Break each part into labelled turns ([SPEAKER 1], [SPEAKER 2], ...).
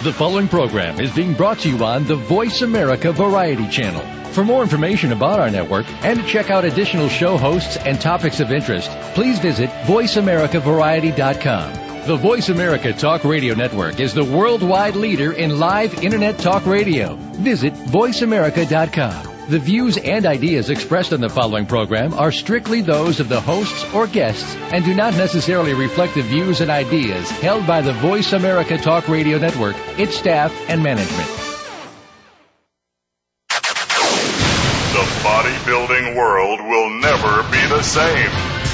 [SPEAKER 1] The following program is being brought to you on the Voice America Variety Channel. For more information about our network and to check out additional show hosts and topics of interest, please visit voiceamericavariety.com. The Voice America Talk Radio Network is the worldwide leader in live Internet talk radio. Visit voiceamerica.com. The views and ideas expressed on the following program are strictly those of the hosts or guests and do not necessarily reflect the views and ideas held by the Voice America Talk Radio Network, its staff, and management.
[SPEAKER 2] The bodybuilding world will never be the same.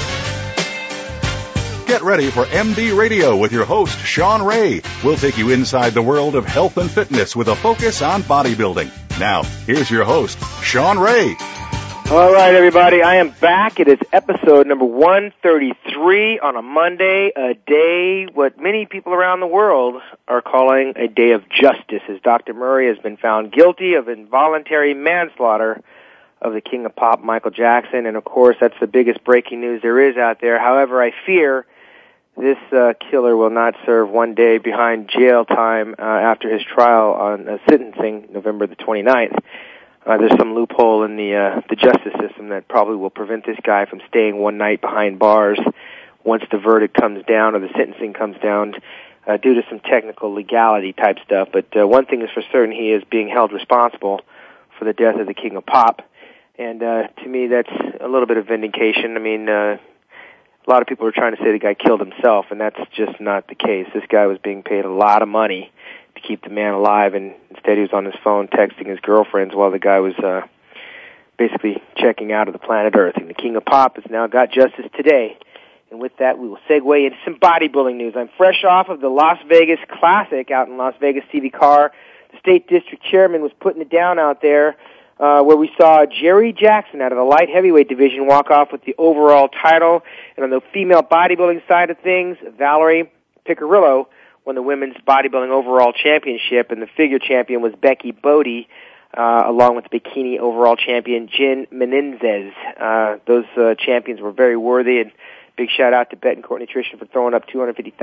[SPEAKER 3] Get ready for MD Radio with your host, Sean Ray. We'll take you inside the world of health and fitness with a focus on bodybuilding. Now, here's your host, Sean Ray.
[SPEAKER 4] All right, everybody, I am back. It is episode number 133 on a Monday, a day what many people around the world are calling a day of justice, as Dr. Murray has been found guilty of involuntary manslaughter of the King of Pop, Michael Jackson. And, of course, that's the biggest breaking news there is out there. However, I fear this killer will not serve one day behind jail time after his trial on sentencing November the 29th. There's some loophole in the justice system that probably will prevent this guy from staying one night behind bars once the verdict comes down or the sentencing comes down due to some technical legality type stuff. But one thing is for certain, he is being held responsible for the death of the King of Pop. And to me, that's a little bit of vindication. I mean, a lot of people are trying to say the guy killed himself, and that's just not the case. This guy was being paid a lot of money to keep the man alive, and instead he was on his phone texting his girlfriends while the guy was basically checking out of the planet Earth. And the King of Pop has now got justice today. And with that, we will segue into some bodybuilding news. I'm fresh off of the Las Vegas Classic out in Las Vegas TV Car. The state district chairman was putting it down out there, where we saw Jerry Jackson out of the light heavyweight division walk off with the overall title. And on the female bodybuilding side of things, Valerie Piccirillo won the women's bodybuilding overall championship, and the figure champion was Becky Bodie, along with the bikini overall champion Jen Menendez. Those champions were very worthy, and big shout out to Betancourt Nutrition for throwing up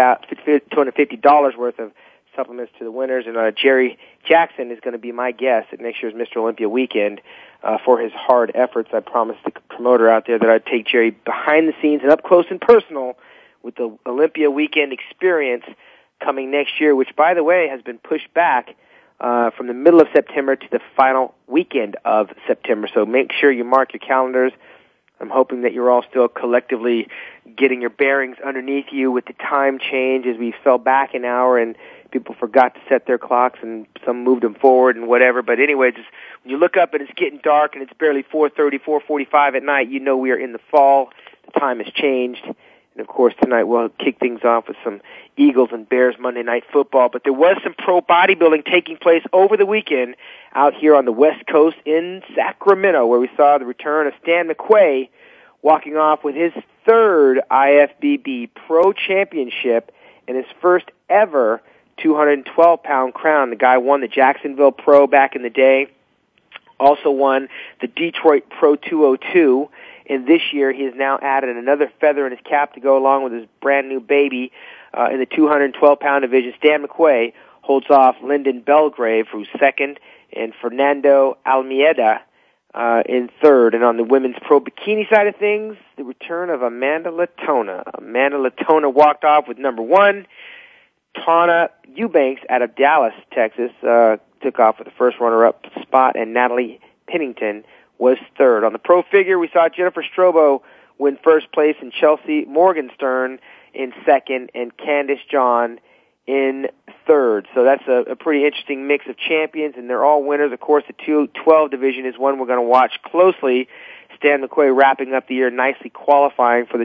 [SPEAKER 4] $250 worth of supplements to the winners. And Jerry Jackson is going to be my guest at next year's Mr. Olympia weekend for his hard efforts. I promised the promoter out there that I'd take Jerry behind the scenes and up close and personal with the Olympia weekend experience coming next year, which, by the way, has been pushed back from the middle of September to the final weekend of September. So make sure you mark your calendars. I'm hoping that you're all still collectively getting your bearings underneath you with the time change as we fell back an hour and people forgot to set their clocks and some moved them forward and whatever. But anyway, just when you look up and it's getting dark and it's barely 4:30, 4:45 at night, you know we are in the fall. The time has changed. And, of course, tonight we'll kick things off with some Eagles and Bears Monday Night Football. But there was some pro bodybuilding taking place over the weekend out here on the West Coast in Sacramento, where we saw the return of Stan McQuay walking off with his third IFBB Pro Championship and his first ever 212-pound crown. The guy won the Jacksonville Pro back in the day, also won the Detroit Pro 202, and this year he has now added another feather in his cap to go along with his brand-new baby in the 212-pound division. Stan McQuay holds off Lyndon Belgrave, who's second, and Fernando Almeida in third. And on the women's pro bikini side of things, the return of Amanda Latona. Amanda Latona walked off with number one. Tana Eubanks out of Dallas, Texas, took off with the first runner-up spot, and Natalie Pennington was third. On the pro figure, we saw Jennifer Strobo win first place and Chelsea Morgenstern in second and Candice John in third. So that's a pretty interesting mix of champions, and they're all winners. Of course, the 212 division is one we're going to watch closely. Stan McQuay wrapping up the year nicely, qualifying for the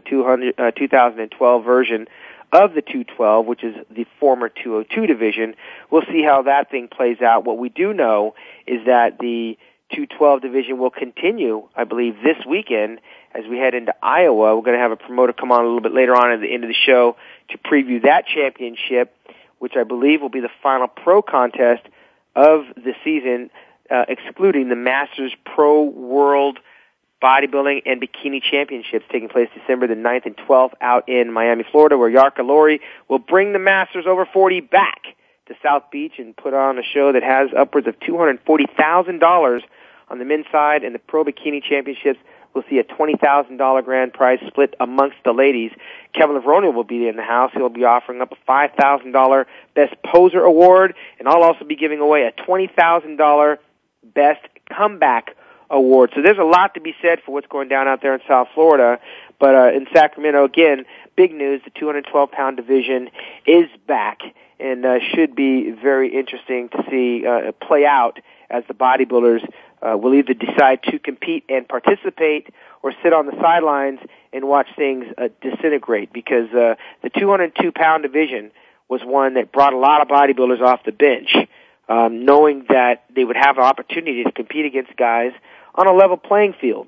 [SPEAKER 4] 2012 version of the 212, which is the former 202 division. We'll see how that thing plays out. What we do know is that the 212 division will continue, I believe, this weekend as we head into Iowa. We're going to have a promoter come on a little bit later on at the end of the show to preview that championship, which I believe will be the final pro contest of the season, excluding the Masters Pro World Bodybuilding and Bikini Championships taking place December the 9th and 12th out in Miami, Florida, where Yarka Lori will bring the Masters over 40 back to South Beach and put on a show that has upwards of $240,000 on the men's side, and the Pro Bikini Championships will see a $20,000 grand prize split amongst the ladies. Kevin Levrone will be in the house. He'll be offering up a $5,000 Best Poser Award, and I'll also be giving away a $20,000 Best Comeback Award. So there's a lot to be said for what's going down out there in South Florida. But in Sacramento, again, big news, the 212-pound division is back and should be very interesting to see play out as the bodybuilders will either decide to compete and participate or sit on the sidelines and watch things disintegrate, because the 202-pound division was one that brought a lot of bodybuilders off the bench, knowing that they would have an opportunity to compete against guys on a level playing field.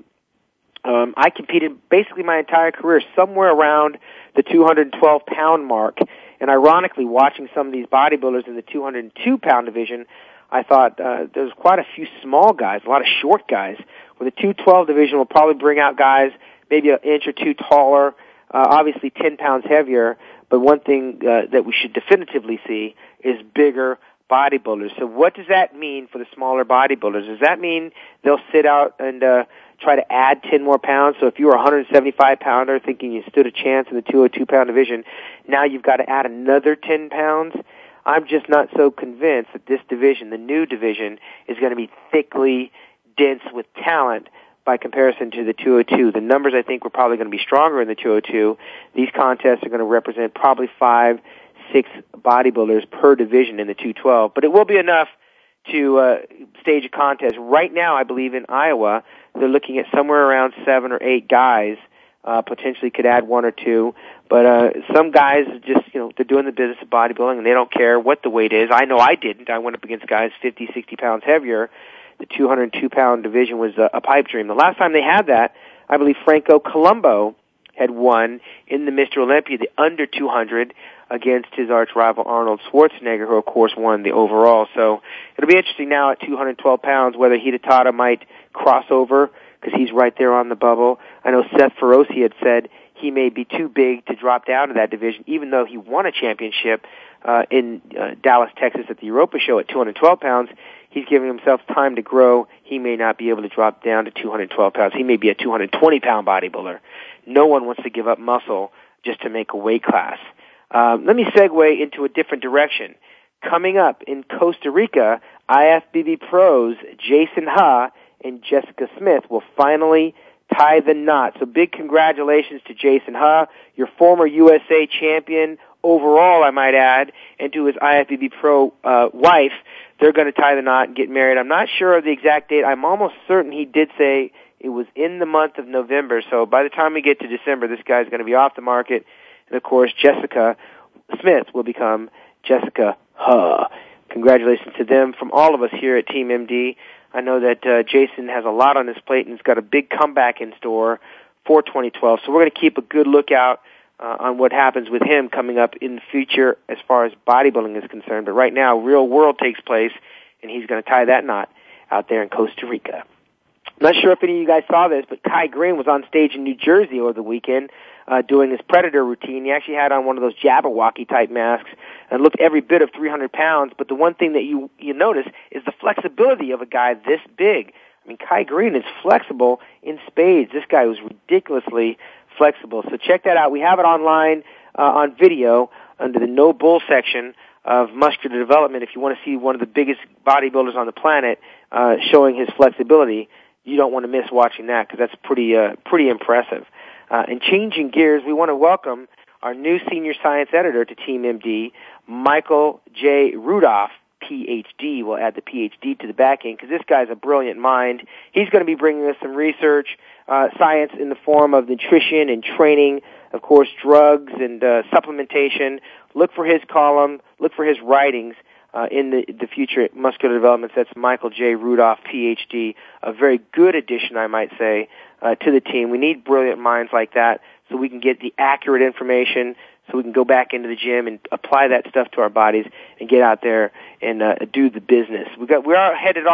[SPEAKER 4] I competed basically my entire career somewhere around the 212-pound mark, and ironically, watching some of these bodybuilders in the 202-pound division, I thought there's quite a few small guys, a lot of short guys. Where the 212 division will probably bring out guys maybe an inch or two taller, obviously 10 pounds heavier, but one thing that we should definitively see is bigger bodybuilders. So what does that mean for the smaller bodybuilders? Does that mean they'll sit out and try to add 10 more pounds? So if you were a 175-pounder thinking you stood a chance in the 202-pound division, now you've got to add another 10 pounds? I'm just not so convinced that this division, the new division, is going to be thickly dense with talent by comparison to the 202. The numbers, I think, were probably going to be stronger in the 202. These contests are going to represent probably 5-6 bodybuilders per division in the 212, but it will be enough to stage a contest. Right now, I believe in Iowa, they're looking at somewhere around 7 or 8 guys. Potentially could add 1 or 2, but some guys just, they're doing the business of bodybuilding and they don't care what the weight is. I know I didn't. I went up against guys 50, 60 pounds heavier. The 202-pound division was a pipe dream. The last time they had that, I believe Franco Colombo had won in the Mr. Olympia, the under 200, against his arch rival Arnold Schwarzenegger, who of course won the overall. So it'll be interesting now at 212 pounds whether Hidetada might cross over, because he's right there on the bubble. I know Seth Feroce had said he may be too big to drop down to that division, even though he won a championship in Dallas, Texas at the Europa show at 212 pounds. He's giving himself time to grow. He may not be able to drop down to 212 pounds. He may be a 220-pound bodybuilder. No one wants to give up muscle just to make a weight class. Let me segue into a different direction. Coming up in Costa Rica, IFBB pros Jason Ha and Jessica Smith will finally tie the knot. So big congratulations to Jason Ha, your former USA champion overall, I might add, and to his IFBB pro wife. They're going to tie the knot and get married. I'm not sure of the exact date. I'm almost certain he did say it was in the month of November. So by the time we get to December, this guy's going to be off the market. And, of course, Jessica Smith will become Jessica Ha. Congratulations to them from all of us here at Team MD. I know that Jason has a lot on his plate and has got a big comeback in store for 2012. So we're going to keep a good lookout on what happens with him coming up in the future as far as bodybuilding is concerned. But right now, Real World takes place, and he's going to tie that knot out there in Costa Rica. I'm not sure if any of you guys saw this, but Kai Green was on stage in New Jersey over the weekend doing his Predator routine. He actually had on one of those Jabberwocky-type masks and looked every bit of 300 pounds. But the one thing that you notice is the flexibility of a guy this big. I mean, Kai Green is flexible in spades. This guy was ridiculously flexible. So check that out. We have it online on video under the No Bull section of Muscular Development. If you want to see one of the biggest bodybuilders on the planet showing his flexibility, you don't want to miss watching that, because that's pretty impressive. And changing gears, we want to welcome our new senior science editor to Team MD, Michael J. Rudolph, Ph.D. We'll add the Ph.D. to the back end, because this guy's a brilliant mind. He's going to be bringing us some research, science in the form of nutrition and training, of course, drugs and supplementation. Look for his column, look for his writings in the future Muscular Developments. That's Michael J. Rudolph, Ph.D., a very good addition, I might say, to the team. We need brilliant minds like that so we can get the accurate information, so we can go back into the gym and apply that stuff to our bodies and get out there and do the business. We are headed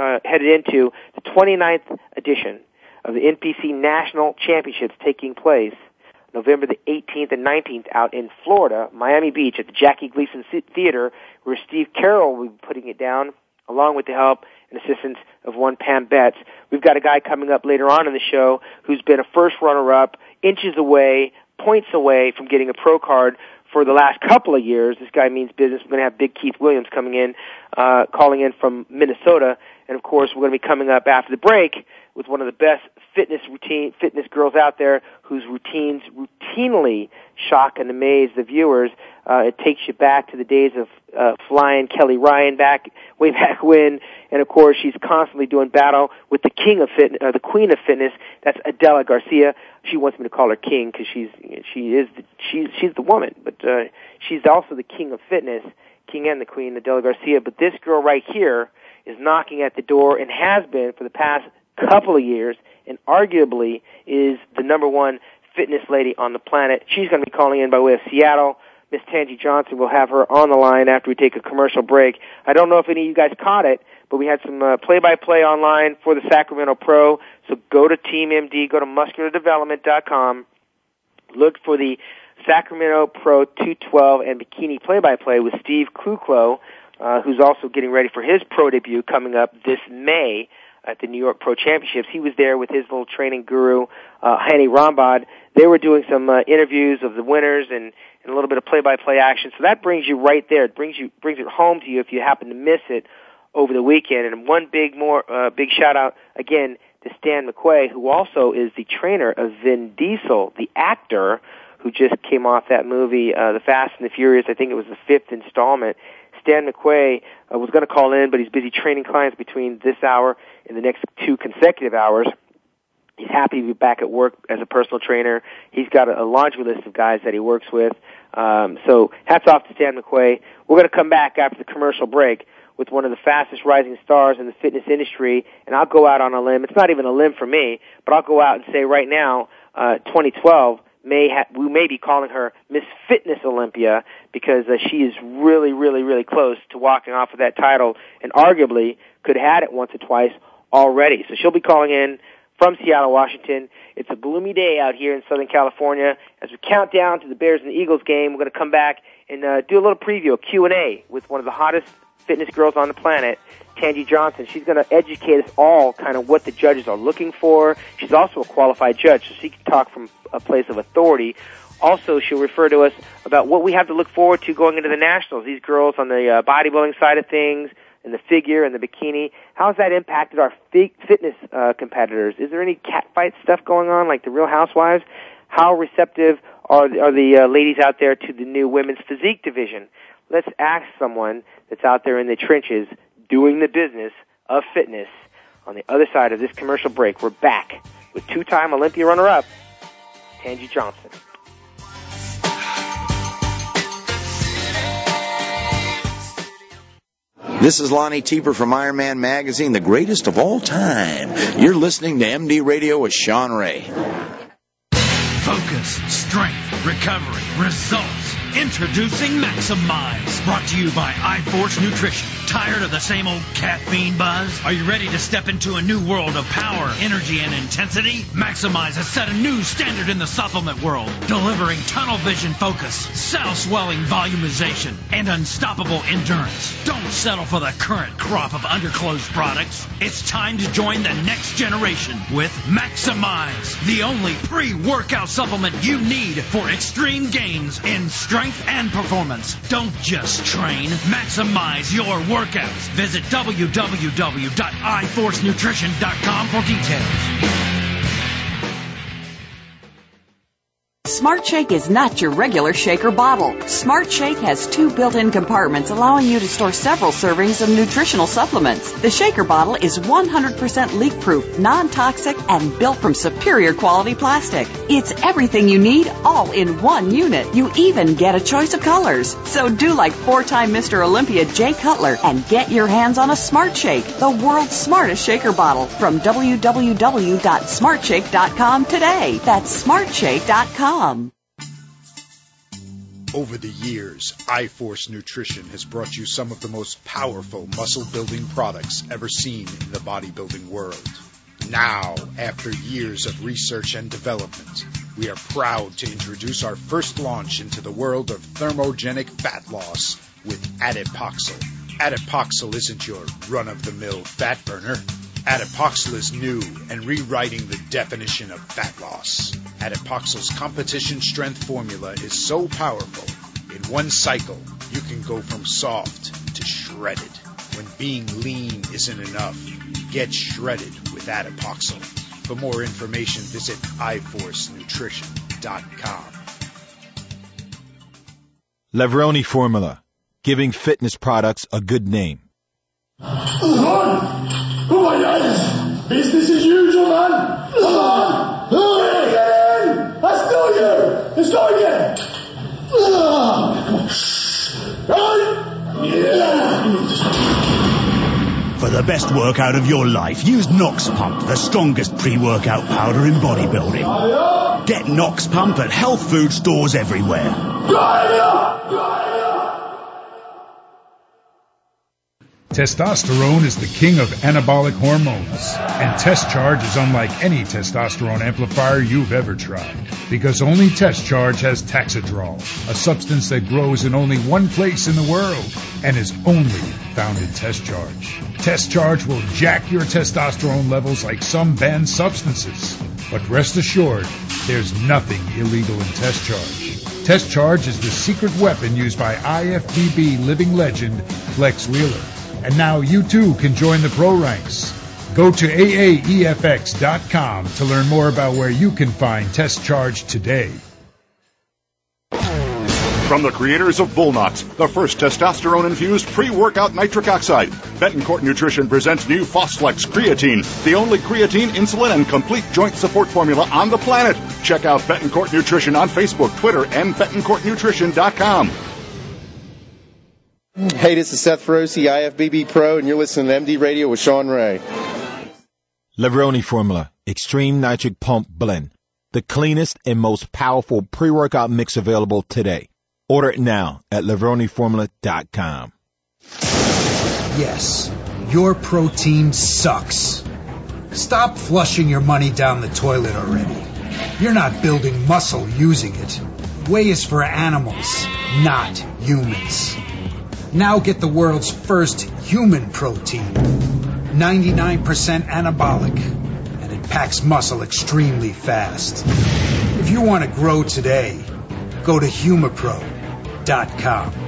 [SPEAKER 4] into the 29th edition of the NPC National Championships taking place November the 18th and 19th out in Florida, Miami Beach at the Jackie Gleason Theater, where Steve Carroll will be putting it down, along with the help and assistance of one Pam Betts. We've got a guy coming up later on in the show who's been a first runner-up, inches away, points away from getting a pro card for the last couple of years. This guy means business. We're going to have Big Keith Williams coming in, calling in from Minnesota. And, of course, we're going to be coming up after the break with one of the best fitness girls out there whose routines routinely shock and amaze the viewers. It takes you back to the days of flying Kelly Ryan way back when. And, of course, she's constantly doing battle with the king of fitness, the queen of fitness. That's Adela Garcia. She wants me to call her king because she's the woman, but she's also the king of fitness, king and the queen, Adela Garcia. But this girl right here is knocking at the door and has been for the past couple of years, and arguably is the number one fitness lady on the planet. She's going to be calling in by way of Seattle. Miss Tangi Johnson will have her on the line after we take a commercial break. I don't know if any of you guys caught it, but we had some play-by-play online for the Sacramento Pro. So go to Team MD, go to musculardevelopment.com, look for the Sacramento Pro 212 and bikini play-by-play with Steve Kuklo, who's also getting ready for his pro debut coming up this May at the New York Pro Championships. He was there with his little training guru, Hani Rambad. They were doing some interviews of the winners and a little bit of play-by-play action. So that brings you right there. It brings it home to you if you happen to miss it over the weekend. And one big shout out again to Stan McQuay, who also is the trainer of Vin Diesel, the actor who just came off that movie, The Fast and the Furious. I think it was the 5th installment. Stan McQuay was going to call in, but he's busy training clients between this hour and the next 2 consecutive hours. He's happy to be back at work as a personal trainer. He's got a laundry list of guys that he works with. So hats off to Stan McQuay. We're going to come back after the commercial break with one of the fastest rising stars in the fitness industry, and I'll go out on a limb. It's not even a limb for me, but I'll go out and say right now, 2012, we may be calling her Miss Fitness Olympia because she is really, really, really close to walking off of that title and arguably could have had it once or twice already. So she'll be calling in from Seattle, Washington. It's a gloomy day out here in Southern California. As we count down to the Bears and the Eagles game, we're going to come back and do a little preview, a Q&A with one of the hottest fitness girls on the planet, Tangi Johnson. She's going to educate us all kind of what the judges are looking for. She's also a qualified judge, so she can talk from a place of authority. Also, she'll refer to us about what we have to look forward to going into the Nationals. These girls on the bodybuilding side of things, and the figure and the bikini, how has that impacted our fitness competitors? Is there any catfight stuff going on, like the Real Housewives? How receptive are the ladies out there to the new women's physique division? Let's ask someone that's out there in the trenches doing the business of fitness. On the other side of this commercial break, we're back with 2-time Olympia runner-up, Tangi Johnson.
[SPEAKER 5] This is Lonnie Tieper from Iron Man Magazine, the greatest of all time. You're listening to MD Radio with Sean Ray.
[SPEAKER 6] Focus, strength, recovery, results. Introducing Maximize, brought to you by iForce Nutrition. Tired of the same old caffeine buzz? Are you ready to step into a new world of power, energy, and intensity? Maximize has set a new standard in the supplement world, delivering tunnel vision focus, cell swelling volumization, and unstoppable endurance. Don't settle for the current crop of underclothes products. It's time to join the next generation with Maximize, the only pre-workout supplement you need for extreme gains in strength and performance. Don't just train, maximize your workouts. Visit www.iforcenutrition.com for details.
[SPEAKER 7] Smart Shake is not your regular shaker bottle. Smart Shake has 2 built-in compartments allowing you to store several servings of nutritional supplements. The shaker bottle is 100% leak-proof, non-toxic, and built from superior quality plastic. It's everything you need all in one unit. You even get a choice of colors. So do like 4-time Mr. Olympia Jay Cutler and get your hands on a Smart Shake, the world's smartest shaker bottle, from www.smartshake.com today. That's smartshake.com.
[SPEAKER 8] Over the years, iForce Nutrition has brought you some of the most powerful muscle-building products ever seen in the bodybuilding world. Now, after years of research and development, we are proud to introduce our first launch into the world of thermogenic fat loss with Adipoxyl. Adipoxyl isn't your run-of-the-mill fat burner. Adipoxyl is new and rewriting the definition of fat loss. Adipoxyl's competition strength formula is so powerful, in one cycle, you can go from soft to shredded. When being lean isn't enough, get shredded with Adipoxyl. For more information, visit iForceNutrition.com.
[SPEAKER 9] Levroni Formula, giving fitness products a good name.
[SPEAKER 10] Oh my God! Business as usual, man! Get in! Let's do it! Let's go again!
[SPEAKER 11] For the best workout of your life, use Nox Pump, the strongest pre-workout powder in bodybuilding. Get Nox Pump at health food stores everywhere.
[SPEAKER 8] Testosterone is the king of anabolic hormones, and Test Charge is unlike any testosterone amplifier you've ever tried, because only Test Charge has Taxidrol, a substance that grows in only one place in the world and is only found in Test Charge. Test Charge will jack your testosterone levels like some banned substances, but rest assured, there's nothing illegal in Test Charge. Test Charge is the secret weapon used by IFBB living legend Flex Wheeler. And now you too can join the pro ranks. Go to AAEFX.com to learn more about where you can find Test Charge today.
[SPEAKER 3] From the creators of Bull Knots, the first testosterone-infused pre-workout nitric oxide, Betancourt Nutrition presents new Phosphlex Creatine, the only creatine, insulin, and complete joint support formula on the planet. Check out Betancourt Nutrition on Facebook, Twitter, and BetancourtNutrition.com.
[SPEAKER 12] Hey, this is Seth Feroce, IFBB Pro, and you're listening to MD Radio with Sean Ray.
[SPEAKER 9] Levroni Formula, Extreme Nitric Pump Blend, the cleanest and most powerful pre-workout mix available today. Order it now at LevroniFormula.com.
[SPEAKER 13] Yes, your protein sucks. Stop flushing your money down the toilet already. You're not building muscle using it. Whey is for animals, not humans. Now get the world's first human protein. 99% anabolic, and it packs muscle extremely fast. If you want to grow today, go to Humapro.com.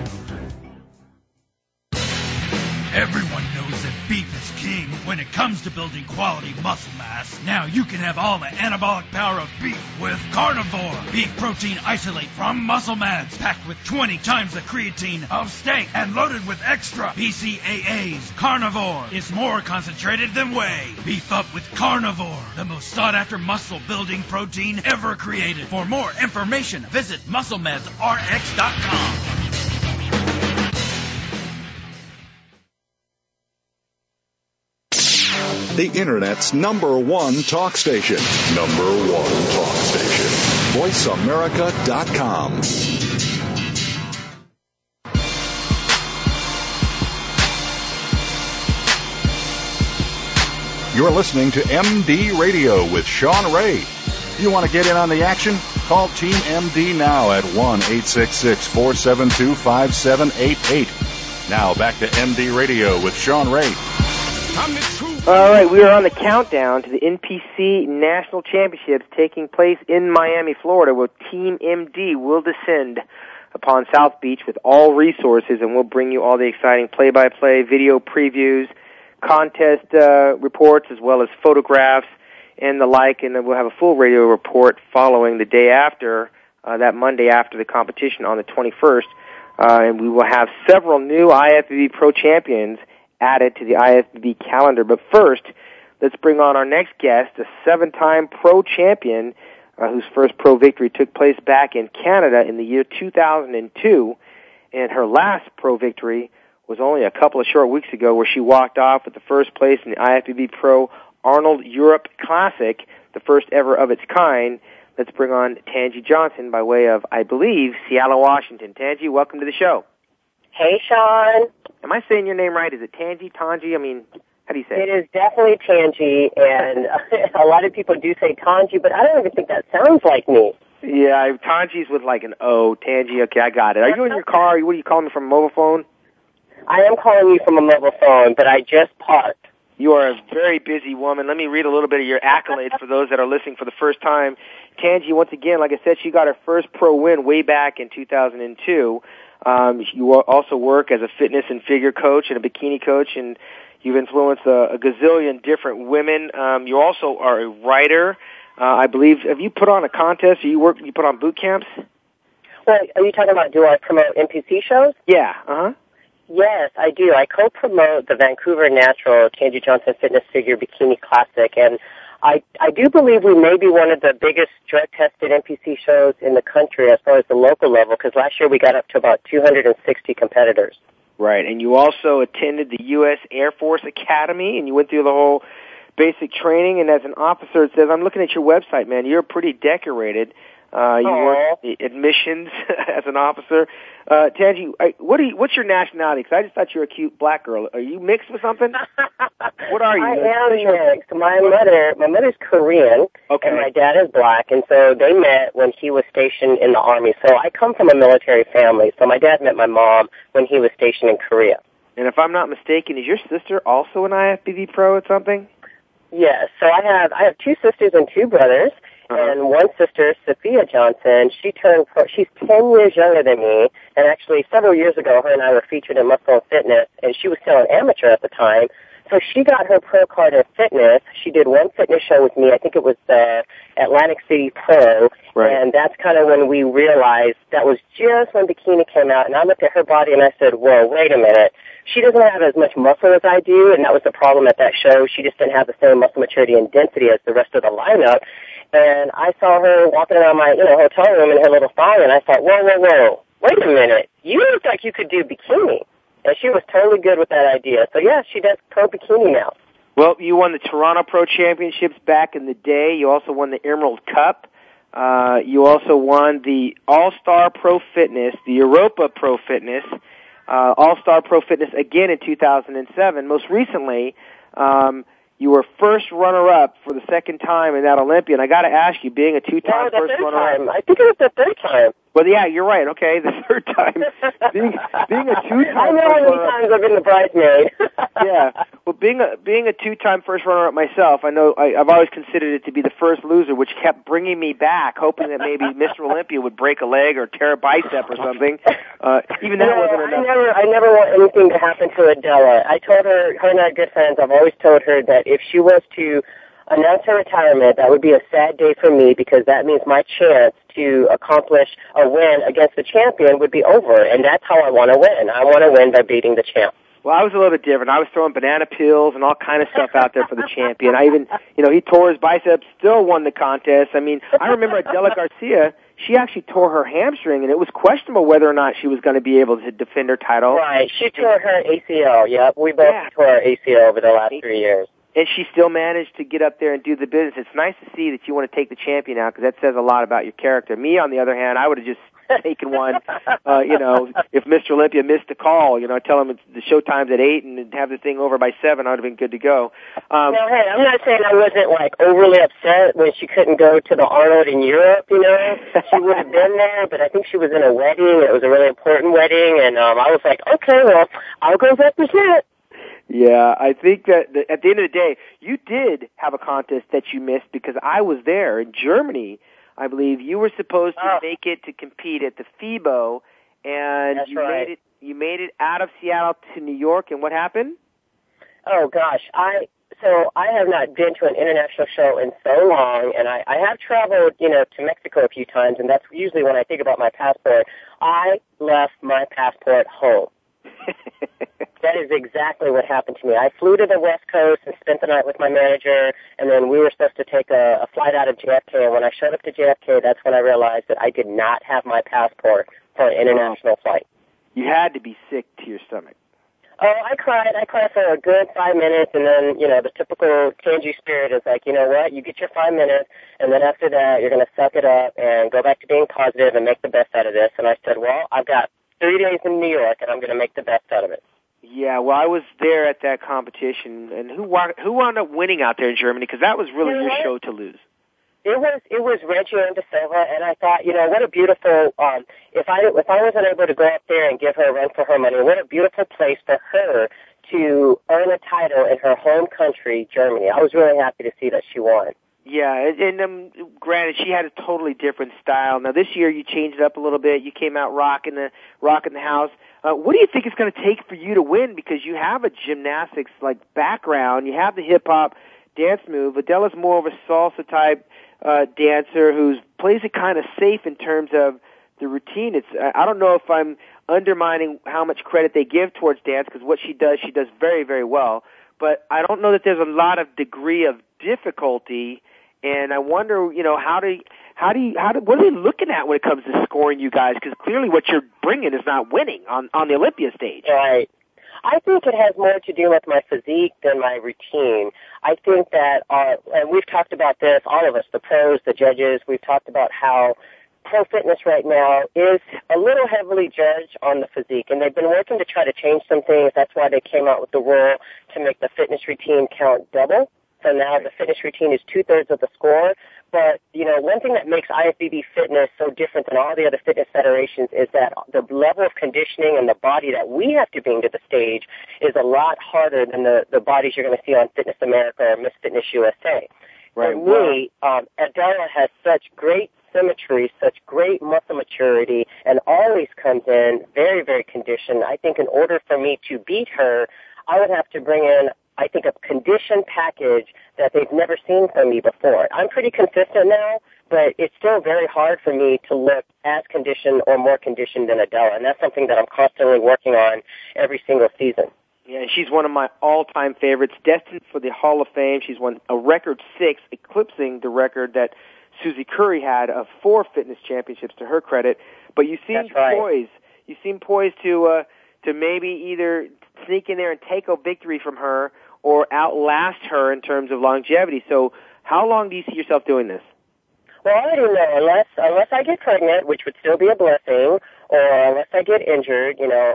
[SPEAKER 6] Everyone knows that beef is king when it comes to building quality muscle mass. Now you can have all the anabolic power of beef with Carnivore. Beef protein isolate from Muscle Mads, packed with 20 times the creatine of steak and loaded with extra BCAAs. Carnivore is more concentrated than whey. Beef up with Carnivore, the most sought-after muscle-building protein ever created. For more information, visit MuscleMadsRx.com.
[SPEAKER 3] The Internet's number one talk station. VoiceAmerica.com. You're listening to MD Radio with Sean Ray. You want to get in on the action? Call Team MD now at 1-866-472-5788. Now back to MD Radio with Sean Ray.
[SPEAKER 4] All right, we are on the countdown to the NPC National Championships taking place in Miami, Florida, where Team MD will descend upon South Beach with all resources, and we'll bring you all the exciting play-by-play, video previews, contest reports, as well as photographs and the like, and then we'll have a full radio report following the day after, that Monday after the competition on the 21st, and we will have several new IFBB Pro champions added to the IFBB calendar. But first, let's bring on our next guest, a 7-time pro champion whose first pro victory took place back in Canada in the year 2002, and her last pro victory was only a couple of short weeks ago, where she walked off with the first place in the IFBB Pro Arnold Europe Classic, the first ever of its kind. Let's bring on Tanji Johnson by way of, I believe, Seattle, Washington. Tanji, welcome to the show.
[SPEAKER 14] Hey, Sean.
[SPEAKER 4] Am I saying your name right? Is it Tanji, Tanji? I mean, How do you say
[SPEAKER 14] it? It is definitely Tangi, and a lot of people do say Tangi, but I don't even think that sounds like me.
[SPEAKER 4] Yeah, Tangi's with like an O. Tangi, okay, I got it. Are you in your car? What are you calling me from, a mobile phone?
[SPEAKER 14] I am calling you from a mobile phone, but I just parked.
[SPEAKER 4] You are a very busy woman. Let me read a little bit of your accolades for those that are listening for the first time. Tangi, once again, like I said, she got her first pro win way back in 2002. You also work as a fitness and figure coach and a bikini coach, and you've influenced a gazillion different women. You also are a writer. I believe, have you put on a contest or you put on boot camps?
[SPEAKER 14] Well, are you talking about do I promote NPC shows?
[SPEAKER 4] Yeah, uh-huh.
[SPEAKER 14] Yes, I do. I co-promote the Vancouver Natural Tangi Johnson Fitness Figure Bikini Classic, and I do believe we may be one of the biggest drug-tested NPC shows in the country as far as the local level, because last year we got up to about 260 competitors.
[SPEAKER 4] Right, and you also attended the U.S. Air Force Academy, and you went through the whole basic training, and as an officer, it says, I'm looking at your website, man, you're pretty decorated. You worked admissions as an officer. Tangi, what's your nationality? Because I just thought you were a cute black girl. Are you mixed with something? What are you?
[SPEAKER 14] I am mixed. My mother's Korean,
[SPEAKER 4] okay,
[SPEAKER 14] and my dad is black, and so they met when he was stationed in the Army. So I come from a military family. So my dad met my mom when he was stationed in Korea.
[SPEAKER 4] And if I'm not mistaken, is your sister also an IFBB pro at something?
[SPEAKER 14] Yes. So I have two sisters and two brothers. And one sister, Sophia Johnson, she's 10 years younger than me, and actually several years ago, her and I were featured in Muscle and Fitness, and she was still an amateur at the time. So she got her pro card in fitness. She did one fitness show with me. I think it was the Atlantic City Pro, right. And that's kind of when we realized that was just when bikini came out, and I looked at her body and I said, whoa, wait a minute. She doesn't have as much muscle as I do, and that was the problem at that show. She just didn't have the same muscle maturity and density as the rest of the lineup. And I saw her walking around my, hotel room in her little thigh, and I thought, whoa, wait a minute. You look like you could do bikini. And she was totally good with that idea. So, yeah, she does pro bikini now.
[SPEAKER 4] Well, you won the Toronto Pro Championships back in the day. You also won the Emerald Cup. You also won the All-Star Pro Fitness, the Europa Pro Fitness, All-Star Pro Fitness again in 2007. Most recently, you were first runner-up for the second time in that Olympia. And I got to ask you, being a two-time first runner-up.
[SPEAKER 14] I think it was the third time.
[SPEAKER 4] Well, yeah, you're right. Okay, the third time. being a two-time.
[SPEAKER 14] I know how many times I've been the bridesmaid.
[SPEAKER 4] Yeah. Well, being a two-time first runner-up myself, I know I've always considered it to be the first loser, which kept bringing me back, hoping that maybe Mr. Olympia would break a leg or tear a bicep or something. Even that wasn't enough.
[SPEAKER 14] I never want anything to happen to Adela. I told her and I are good friends. I've always told her that if she was to announce her retirement, that would be a sad day for me, because that means my chance to accomplish a win against the champion would be over, and that's how I want to win. I want to win by beating the champ.
[SPEAKER 4] Well, I was a little bit different. I was throwing banana peels and all kind of stuff out there for the champion. I even, he tore his biceps, still won the contest. I mean, I remember Adela Garcia, she actually tore her hamstring, and it was questionable whether or not she was going to be able to defend her title.
[SPEAKER 14] Right, she tore her ACL, yep. We both tore our ACL over the last 3 years.
[SPEAKER 4] And she still managed to get up there and do the business. It's nice to see that you want to take the champion out, because that says a lot about your character. Me, on the other hand, I would have just taken one. If Mr. Olympia missed the call, tell him the show time's at 8 and have the thing over by 7, I would have been good to go.
[SPEAKER 14] Well, hey, I'm not saying I wasn't overly upset when she couldn't go to the Arnold in Europe. She would have been there, but I think she was in a wedding. It was a really important wedding, and I was like, okay, well, I'll go represent.
[SPEAKER 4] Yeah, I think that at the end of the day, you did have a contest that you missed, because I was there in Germany. I believe you were supposed to make it to compete at the FIBO, and you made it out of Seattle to New York, and what happened?
[SPEAKER 14] Oh gosh, I have not been to an international show in so long, and I have traveled, to Mexico a few times, and that's usually when I think about my passport. I left my passport home. That is exactly what happened to me. I flew to the West Coast and spent the night with my manager, and then we were supposed to take a flight out of JFK, and when I showed up to JFK, that's when I realized that I did not have my passport for an international flight.
[SPEAKER 4] You had to be sick to your stomach.
[SPEAKER 14] Oh, I cried. I cried for a good 5 minutes, and then, the typical Tangi spirit is like, you know what, you get your 5 minutes, and then after that, you're going to suck it up and go back to being positive and make the best out of this. And I said, well, I've got 3 days in New York, and I'm going to make the best out of it.
[SPEAKER 4] Yeah, well, I was there at that competition, and who wound up winning out there in Germany? Because that was really your show to lose.
[SPEAKER 14] It was Reggio da Silva, and I thought, what a beautiful. If I wasn't able to go up there and give her a run for her money, what a beautiful place for her to earn a title in her home country, Germany. I was really happy to see that she won.
[SPEAKER 4] Yeah, and granted, she had a totally different style. Now this year, you changed it up a little bit. You came out rocking the house. What do you think it's going to take for you to win? Because you have a gymnastics background, you have the hip hop dance move. Adela's more of a salsa type dancer who plays it kind of safe in terms of the routine. I don't know if I'm undermining how much credit they give towards dance, because what she does very, very well. But I don't know that there's a lot of degree of difficulty. And I wonder, what are they looking at when it comes to scoring you guys? Because clearly what you're bringing is not winning on the Olympia stage.
[SPEAKER 14] Right. I think it has more to do with my physique than my routine. I think that, and we've talked about this, all of us, the pros, the judges, we've talked about how pro fitness right now is a little heavily judged on the physique, and they've been working to try to change some things. That's why they came out with the rule to make the fitness routine count double. So now the fitness routine is 2/3 of the score. But, one thing that makes IFBB fitness so different than all the other fitness federations is that the level of conditioning and the body that we have to bring to the stage is a lot harder than the bodies you're going to see on Fitness America or Miss Fitness USA.
[SPEAKER 4] Right.
[SPEAKER 14] For me, Adela has such great symmetry, such great muscle maturity, and always comes in very, very conditioned. I think in order for me to beat her, I would have to bring in, I think, a conditioned package that they've never seen from me before. I'm pretty consistent now, but it's still very hard for me to look as conditioned or more conditioned than Adela, and that's something that I'm constantly working on every single season.
[SPEAKER 4] Yeah, she's one of my all-time favorites, destined for the Hall of Fame. She's won a record 6, eclipsing the record that Susie Curry had of 4 fitness championships, to her credit. But you seem poised. You seem poised to maybe either sneak in there and take a victory from her or outlast her in terms of longevity. So how long do you see yourself doing this?
[SPEAKER 14] Well, I don't know. Unless I get pregnant, which would still be a blessing, or unless I get injured,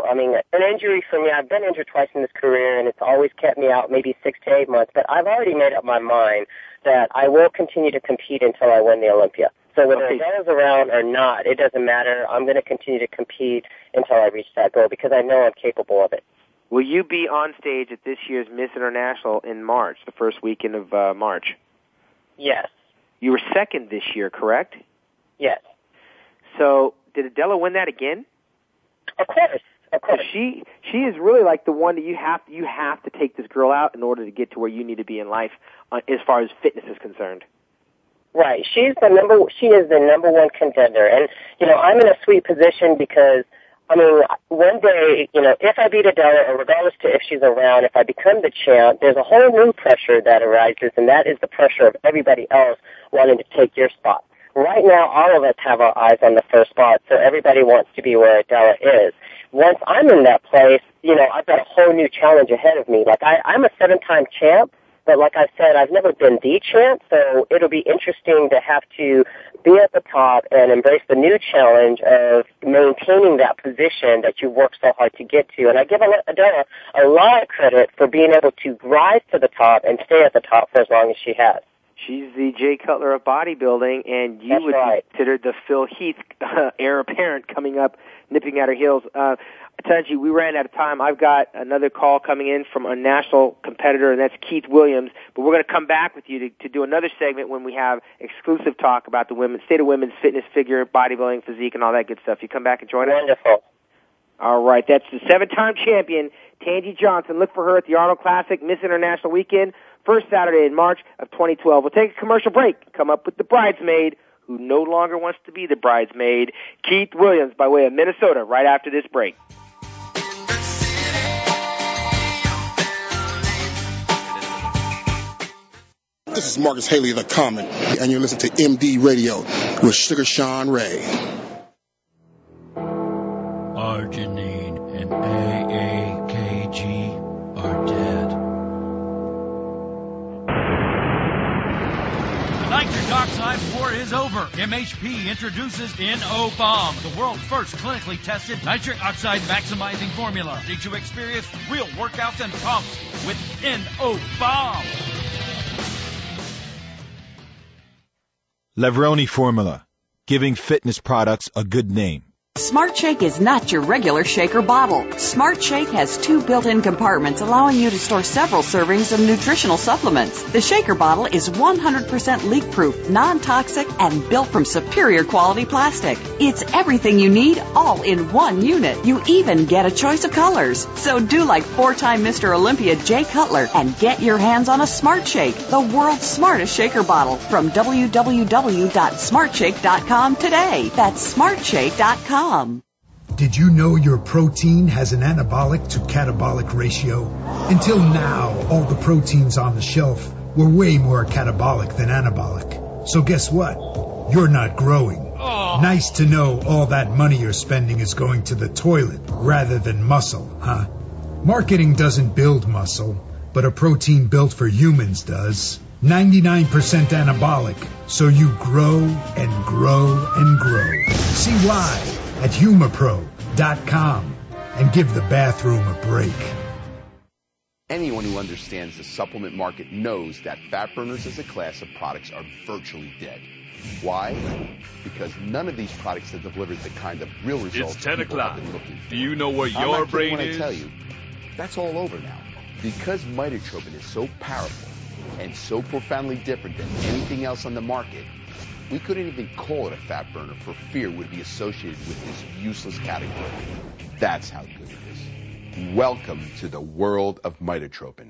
[SPEAKER 14] an injury for me, I've been injured twice in this career, and it's always kept me out maybe 6 to 8 months, but I've already made up my mind that I will continue to compete until I win the Olympia. So whether Adela's around or not, it doesn't matter. I'm going to continue to compete until I reach that goal because I know I'm capable of it.
[SPEAKER 4] Will you be on stage at this year's Miss International in March, the first weekend of March?
[SPEAKER 14] Yes.
[SPEAKER 4] You were second this year, correct?
[SPEAKER 14] Yes.
[SPEAKER 4] So did Adela win that again?
[SPEAKER 14] Of course. Of course.
[SPEAKER 4] So she is really like the one that you have to take this girl out in order to get to where you need to be in life as far as fitness is concerned.
[SPEAKER 14] Right. She is the number one contender. And, I'm in a sweet position because, one day, if I beat Adela, or regardless to if she's around, if I become the champ, there's a whole new pressure that arises, and that is the pressure of everybody else wanting to take your spot. Right now, all of us have our eyes on the first spot, so everybody wants to be where Adela is. Once I'm in that place, I've got a whole new challenge ahead of me. I'm a 7-time champ, but like I said, I've never been the champ, so it'll be interesting to have to be at the top and embrace the new challenge of maintaining that position that you worked so hard to get to. And I give Adela a lot of credit for being able to rise to the top and stay at the top for as long as she has.
[SPEAKER 4] She's the Jay Cutler of bodybuilding, and you would be considered the Phil Heath heir apparent coming up, nipping at her heels. Tanji, we ran out of time. I've got another call coming in from a national competitor, and that's Keith Williams. But we're going to come back with you to do another segment when we have exclusive talk about the state of women's fitness, figure, bodybuilding, physique, and all that good stuff. You come back and join us?
[SPEAKER 14] Wonderful.
[SPEAKER 4] All right, that's the 7-time champion, Tanji Johnson. Look for her at the Arnold Classic Miss International Weekend, first Saturday in March of 2012. We'll take a commercial break, come up with the bridesmaid who no longer wants to be the bridesmaid, Keith Williams, by way of Minnesota, right after this break.
[SPEAKER 15] This is Marcus Haley of The Common, and you're listening to MD Radio with Sugar Sean Ray.
[SPEAKER 6] Arginine and AAKG are dead. Nitric oxide war is over. MHP introduces NO-Bomb, the world's first clinically tested nitric oxide maximizing formula. Did you experience real workouts and pumps with NO-Bomb?
[SPEAKER 9] Levroni Formula, giving fitness products a good name.
[SPEAKER 7] Smart Shake is not your regular shaker bottle. Smart Shake has 2 built-in compartments allowing you to store several servings of nutritional supplements. The shaker bottle is 100% leak-proof, non-toxic, and built from superior quality plastic. It's everything you need all in one unit. You even get a choice of colors. So do like 4-time Mr. Olympia Jay Cutler and get your hands on a Smart Shake, the world's smartest shaker bottle, from www.smartshake.com today. That's smartshake.com.
[SPEAKER 13] Did you know your protein has an anabolic to catabolic ratio? Until now, all the proteins on the shelf were way more catabolic than anabolic. So guess what? You're not growing. Nice to know all that money you're spending is going to the toilet rather than muscle, huh? Marketing doesn't build muscle, but a protein built for humans does. 99% anabolic, so you grow and grow and grow. See why at HumaPro.com and give the bathroom a break.
[SPEAKER 16] Anyone who understands the supplement market knows that fat burners as a class of products are virtually dead. Why? Because none of these products have delivered the kind of real results
[SPEAKER 17] it's 10
[SPEAKER 16] people
[SPEAKER 17] o'clock.
[SPEAKER 16] have been looking for.
[SPEAKER 17] Do you know what your brain
[SPEAKER 16] when
[SPEAKER 17] is?
[SPEAKER 16] I tell you, that's all over now. Because mitotropin is so powerful and so profoundly different than anything else on the market, we couldn't even call it a fat burner for fear it would be associated with this useless category. That's how good it is. Welcome to the world of mitotropin.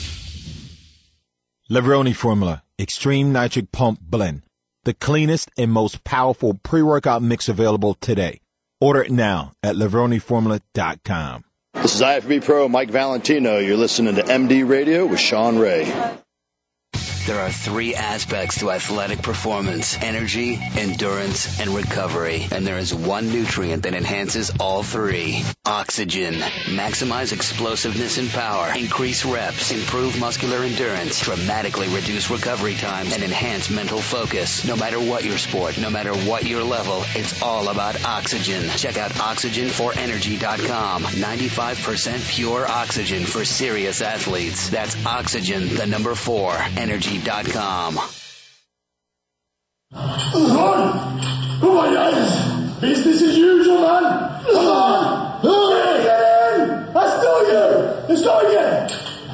[SPEAKER 9] Levroni Formula, Extreme Nitric Pump Blend, the cleanest and most powerful pre-workout mix available today. Order it now at LevroniFormula.com.
[SPEAKER 18] This is IFB Pro Mike Valentino. You're listening to MD Radio with Sean Ray.
[SPEAKER 19] There are 3 aspects to athletic performance: energy, endurance, and recovery. And there is one nutrient that enhances all 3. Oxygen. Maximize explosiveness and power. Increase reps. Improve muscular endurance. Dramatically reduce recovery times and enhance mental focus. No matter what your sport, no matter what your level, it's all about oxygen. Check out OxygenForEnergy.com. 95% pure oxygen for serious athletes. That's Oxygen, the number 4, energy.com.
[SPEAKER 10] Come on, guys. Business as usual, man. Come on. Get in. Let's do it. Let's go again.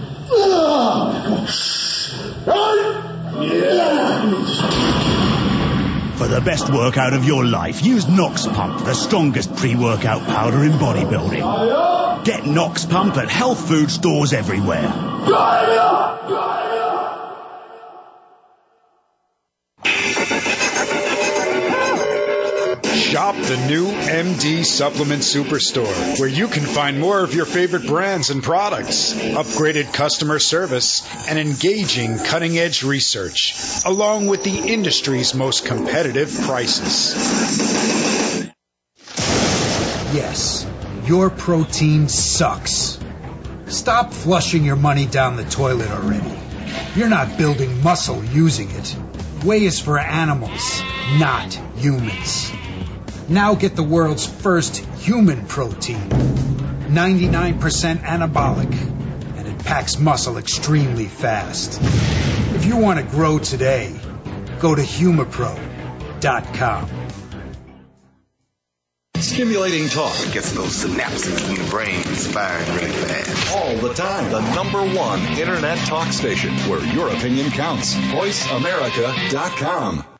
[SPEAKER 10] Right? Yeah.
[SPEAKER 11] For the best workout of your life, use Nox Pump, the strongest pre-workout powder in bodybuilding. Get Nox Pump at health food stores everywhere.
[SPEAKER 20] Shop the new MD Supplement Superstore, where you can find more of your favorite brands and products, upgraded customer service, and engaging cutting-edge research, along with the industry's most competitive prices.
[SPEAKER 13] Yes, your protein sucks. Stop flushing your money down the toilet already. You're not building muscle using it. Whey is for animals, not humans. Now get the world's first human protein. 99% anabolic, and it packs muscle extremely fast. If you want to grow today, go to HumaPro.com.
[SPEAKER 21] Stimulating talk gets those synapses in the brain firing really fast. All the time. The #1 internet talk station where your opinion counts. VoiceAmerica.com.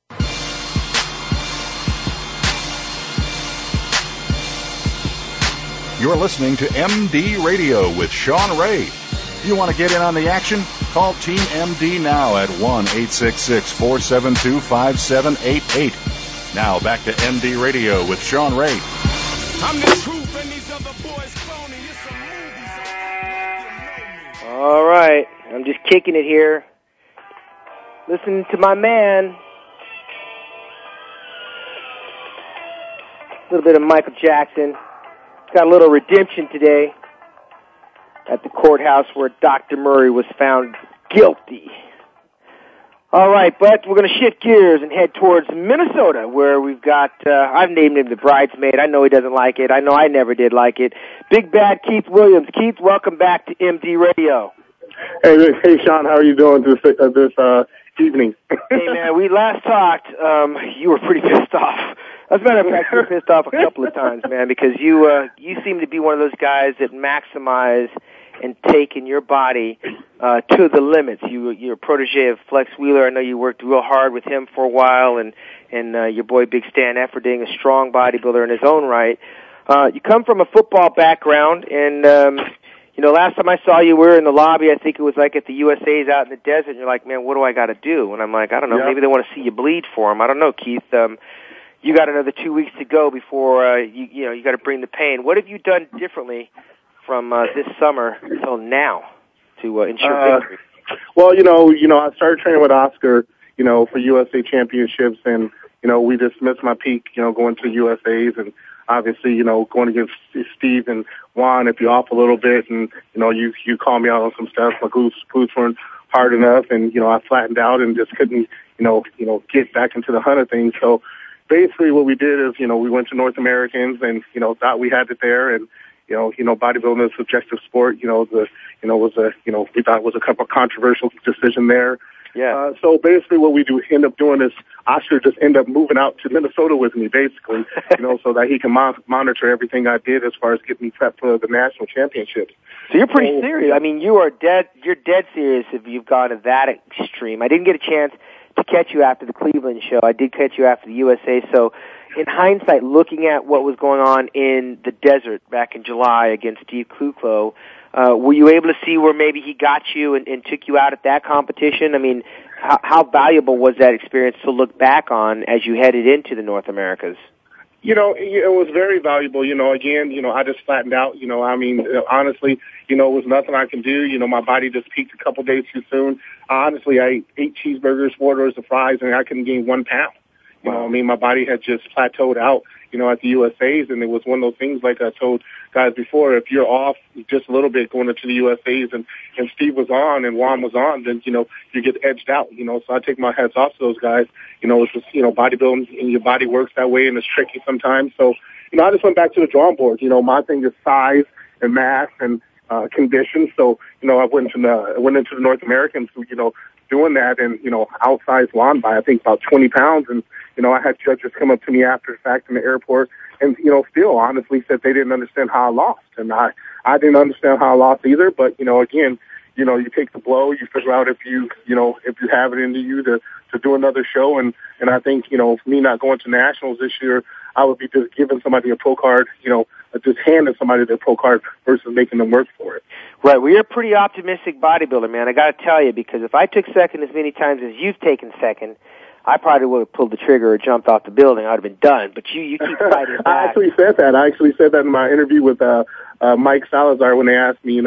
[SPEAKER 3] You're listening to MD Radio with Sean Ray. You want to get in on the action? Call Team MD now at 1-866-472-5788. Now back to MD Radio with Sean Ray.
[SPEAKER 10] I'm the truth and these other boys phony. It's a movie.
[SPEAKER 4] All right. I'm just kicking it here. Listen to my man. A little bit of Michael Jackson. Got a little redemption today at the courthouse where Dr. Murray was found guilty All right, but we're going to shift gears and head towards Minnesota, where we've got, I've named him the bridesmaid. I know he doesn't like it. I know I never did like it. Big Bad Keith Williams. Keith, welcome back to MD Radio.
[SPEAKER 17] Hey, Sean, how are you doing this evening?
[SPEAKER 4] Hey, man, we last talked, you were pretty pissed off. As a matter of fact, you were pissed off a couple of times, man, because you seem to be one of those guys that maximize and take in your body to the limits. You're a protege of Flex Wheeler. I know you worked real hard with him for a while, and your boy Big Stan Efferding, a strong bodybuilder in his own right. You come from a football background, and last time I saw you, we were in the lobby. I think it was like at the USA's out in the desert. And you're like, man, what do I got to do? And I'm like, I don't know. Yeah. Maybe they want to see you bleed for them. I don't know, Keith. You got another 2 weeks to go before you got to bring the pain. What have you done differently from this summer until now to ensure victory?
[SPEAKER 17] Well, I started training with Oscar, for USA Championships, and we just missed my peak, going to USA's, and obviously, going against Steve and Juan, if you're off a little bit, and you call me out on some stuff, my glutes weren't hard enough, and I flattened out and just couldn't get back into the hunt of things. So basically, what we did is we went to North Americans and thought we had it there, and bodybuilding is a subjective sport. We thought it was a controversial decision there.
[SPEAKER 4] Yeah.
[SPEAKER 17] So basically what we end up doing is Oscar just end up moving out to Minnesota with me, basically, so that he can monitor everything I did as far as getting me prepped for the national championships.
[SPEAKER 4] So you're pretty serious. I mean, you're dead serious if you've gone to that extreme. I didn't get a chance to catch you after the Cleveland show. I did catch you after the USA. So in hindsight, looking at what was going on in the desert back in July against Steve Kuklo, were you able to see where maybe he got you and took you out at that competition? I mean, how valuable was that experience to look back on as you headed into the North Americas?
[SPEAKER 17] It was very valuable. Again, I just flattened out. Honestly, it was nothing I can do. My body just peaked a couple days too soon. Honestly, I ate 8 cheeseburgers, 4 orders of fries, and I couldn't gain 1 pound. My body had just plateaued out, at the USA's, and it was one of those things, like I told guys before, if you're off just a little bit going into the USA's and Steve was on and Juan was on, then, you get edged out, so I take my hats off to those guys. It's just, bodybuilding and your body works that way and it's tricky sometimes. So, I just went back to the drawing board. My thing is size and mass and, conditions. So, I went into the North Americans, doing that and, outsized Juan by, I think, about 20 pounds. And, I had judges come up to me after the fact in the airport and, still honestly said they didn't understand how I lost. And I didn't understand how I lost either. But, again, you take the blow, you figure out if you have it into you to do another show. And I think, me not going to nationals this year, I would be just giving somebody a pro card, just handing somebody their pro card versus making them work for it.
[SPEAKER 4] Right. Well, you're a pretty optimistic bodybuilder, man. I got to tell you, because if I took second as many times as you've taken second, I probably would have pulled the trigger or jumped off the building. I would have been done. But you keep fighting back.
[SPEAKER 17] I actually said that in my interview with Mike Salazar when they asked me,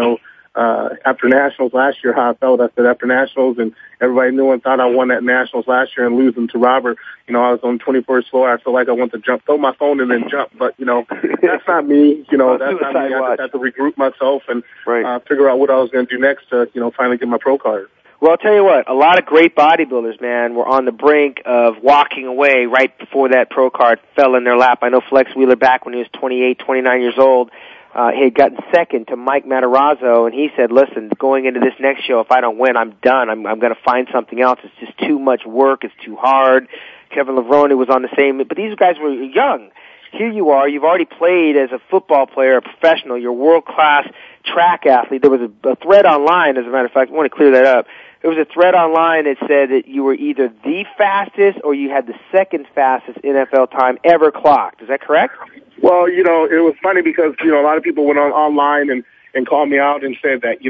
[SPEAKER 17] after Nationals last year, how I felt. I said after Nationals, and everybody knew and thought I won that Nationals last year and losing to Robert. I was on 21st floor. I feel like I want to throw my phone in and jump, but that's not me. That's not me. I just have to regroup myself and figure out what I was going to do next to finally get my pro card.
[SPEAKER 4] Well, I'll tell you what, a lot of great bodybuilders, man, were on the brink of walking away right before that pro card fell in their lap. I know Flex Wheeler, back when he was 28, 29 years old, he had gotten second to Mike Matarazzo, and he said, listen, going into this next show, if I don't win, I'm done. I'm going to find something else. It's just too much work. It's too hard. Kevin Levrone was on the same, but these guys were young. Here you are. You've already played as a football player, a professional. You're a world-class track athlete. There was a thread online, as a matter of fact. I want to clear that up. There was a thread online that said that you were either the fastest or you had the second fastest NFL time ever clocked. Is that correct?
[SPEAKER 17] Well, it was funny because, a lot of people went online and called me out and said that,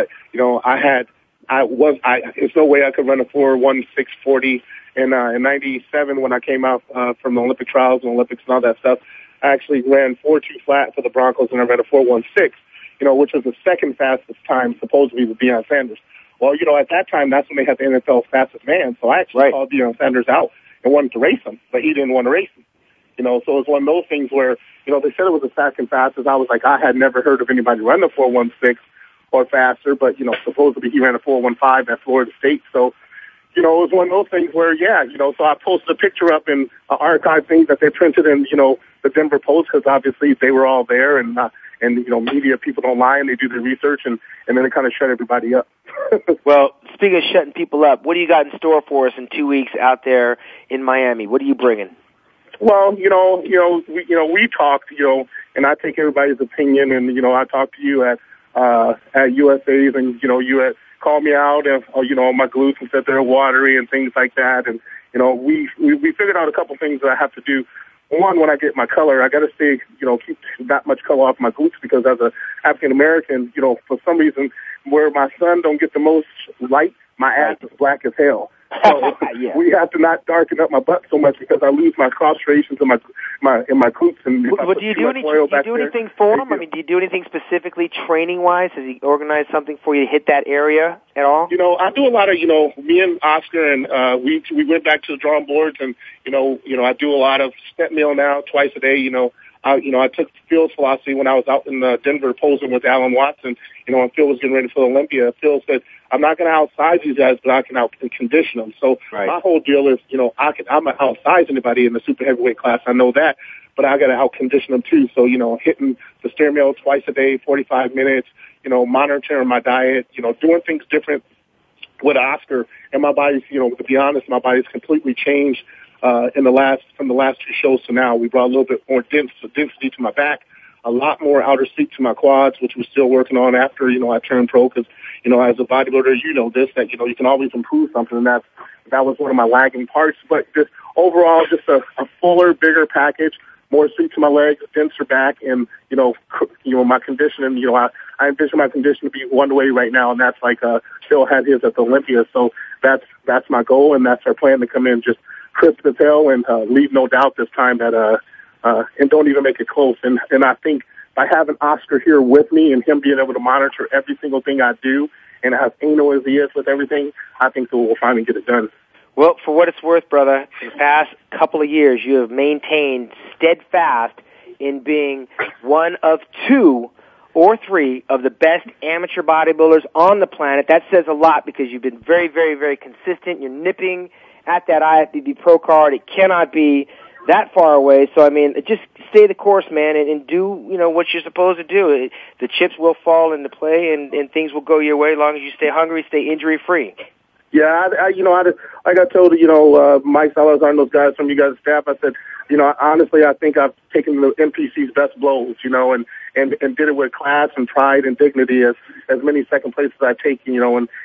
[SPEAKER 17] there's no way I could run a 4.1640. And in 97, when I came out from the Olympic trials and Olympics and all that stuff, I actually ran 4.2 flat for the Broncos, and I ran a 4.16, which was the second fastest time supposedly with Deion Sanders. Well, at that time, that's when they had the NFL's fastest man. So I actually called Deion Sanders out and wanted to race him, but he didn't want to race him. So it was one of those things where, they said it was the second fastest. I was like, I had never heard of anybody run the 4.16 or faster, but, supposedly he ran a 4.15 at Florida State. So, you know, it was one of those things where, yeah, you know, so I posted a picture up in archive things that they printed in, you know, the Denver Post, because obviously they were all there, and you know, media people don't lie, and they do their research, and then they kind of shut everybody up.
[SPEAKER 4] Well, speaking of shutting people up, what do you got in store for us in 2 weeks out there in Miami? What are you bringing?
[SPEAKER 17] Well, we talked, you know, and I take everybody's opinion, and, you know, I talked to you at USA's, and, you know, you had called me out, and, you know, my glutes and said they're watery and things like that, and, you know, we figured out a couple things that I have to do. One, when I get my color, I got to stay, you know, keep that much color off my glutes, because as a African American, you know, for some reason, where my sun don't get the most light, my ass is black as hell. So
[SPEAKER 4] yeah.
[SPEAKER 17] We have to not darken up my butt so much, because I lose my cross striations in my glutes. And
[SPEAKER 4] but do you do anything for him? I mean, do you do anything specifically training wise? Has he organized something for you to hit that area at all?
[SPEAKER 17] You know, I do a lot of, you know, me and Oscar, and we went back to the drawing boards, and you know, I do a lot of step meal now twice a day. You know, I took Phil's philosophy when I was out in Denver posing with Alan Watson. You know, when Phil was getting ready for Olympia, Phil said, I'm not going to outsize these guys, but I can condition them. So My whole deal is, you know, I'm going to outsize anybody in the super heavyweight class. I know that, but I got to out-condition them too. So, you know, hitting the stair mill twice a day, 45 minutes, you know, monitoring my diet, you know, doing things different with Oscar. And my body's, you know, to be honest, my body's completely changed from the last 2 shows to now. We brought a little bit more density to my back, a lot more outer seat to my quads, which we're still working on after, you know, I turned pro, because, you know, as a bodybuilder, you know this, that, you know, you can always improve something, and that was one of my lagging parts. But just overall, just a fuller, bigger package, more seat to my legs, denser back, and, you know, my conditioning, you know, I envision my condition to be one way right now, and that's like Phil had his at the Olympia. So that's my goal, and that's our plan, to come in just crisp as hell and leave no doubt this time that and don't even make it close. And I think by having Oscar here with me and him being able to monitor every single thing I do, and as anal as he is with everything, I think that we'll finally get it done.
[SPEAKER 4] Well, for what it's worth, brother, in the past couple of years, you have maintained steadfast in being one of 2 or 3 of the best amateur bodybuilders on the planet. That says a lot, because you've been very, very, very consistent. You're nipping at that IFBB Pro card. It cannot be that far away. So, I mean, just stay the course, man, and do, you know, what you're supposed to do. The chips will fall into play, and things will go your way as long as you stay hungry, stay injury-free.
[SPEAKER 17] Yeah, like I told, you know, Mike Salazar and those guys from you guys' staff, I said, you know, honestly, I think I've taken the NPC's best blows, you know, and did it with class and pride and dignity as many second places I take, you know, and